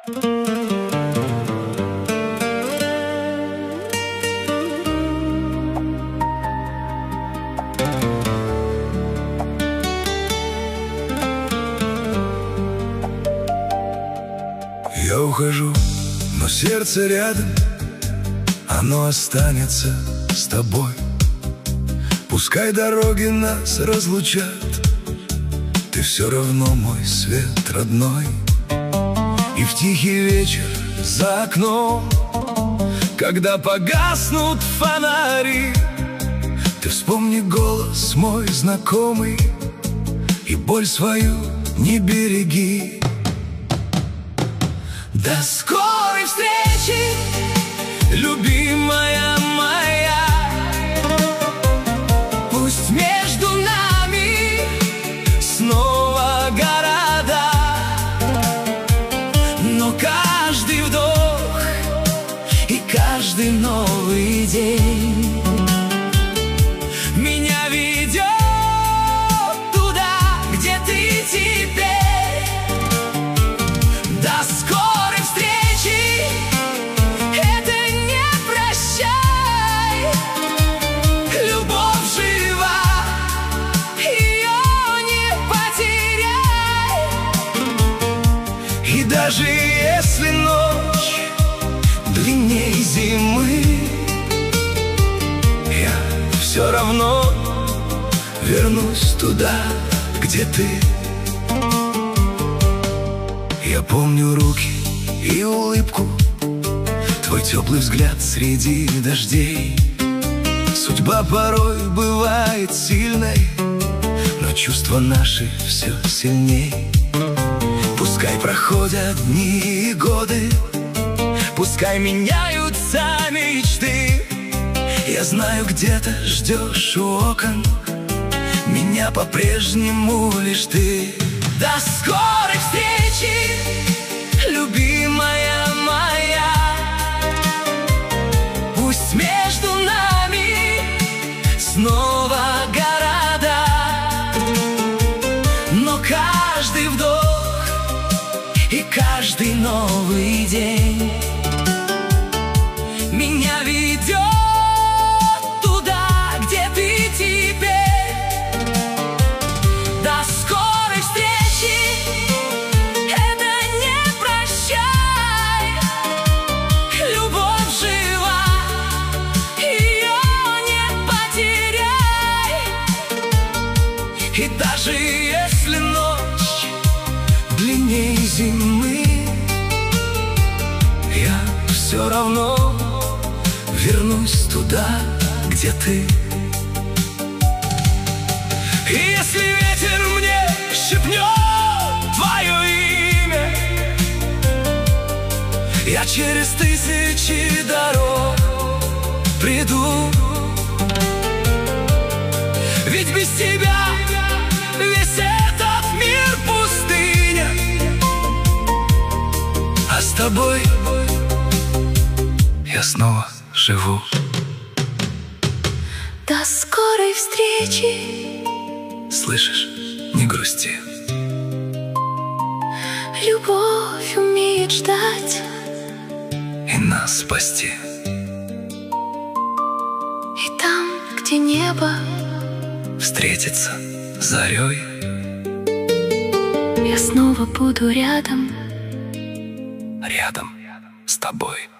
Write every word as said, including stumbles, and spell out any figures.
Я ухожу, но сердце рядом, оно останется с тобой. Пускай дороги нас разлучат, ты все равно мой свет родной. И в тихий вечер за окном, когда погаснут фонари, ты вспомни голос мой знакомый и боль свою не береги. До скорой встречи, любимая моя. Пусть между нами снова города, но каждый вдох и каждый новый день меня ведет туда, где ты теперь. До скорой даже если ночь длинней зимы, я все равно вернусь туда, где ты. Я помню руки и улыбку, твой теплый взгляд среди дождей. Судьба порой бывает сильной, но чувства наши все сильней. Пускай проходят дни и годы, пускай меняются мечты, я знаю, где-то ждешь у окон меня по-прежнему лишь ты. До скорой встречи, любимая моя. Пусть между нами снова города, но каждый вдох и каждый новый день меня ведет туда, где ты теперь. До скорой встречи, это не прощай. Любовь жива, ее не потеряй. И даже если ночь длинней зимы, я все равно вернусь туда, где ты. И если ветер мне шепнет твое имя, я через тысячи дорог приду. Ведь без тебя весь этот мир пустыня, а с тобой я снова живу. До скорой встречи, слышишь, не грусти. Любовь умеет ждать и нас спасти. И там, где небо встретится зарей, я снова буду рядом, рядом с тобой.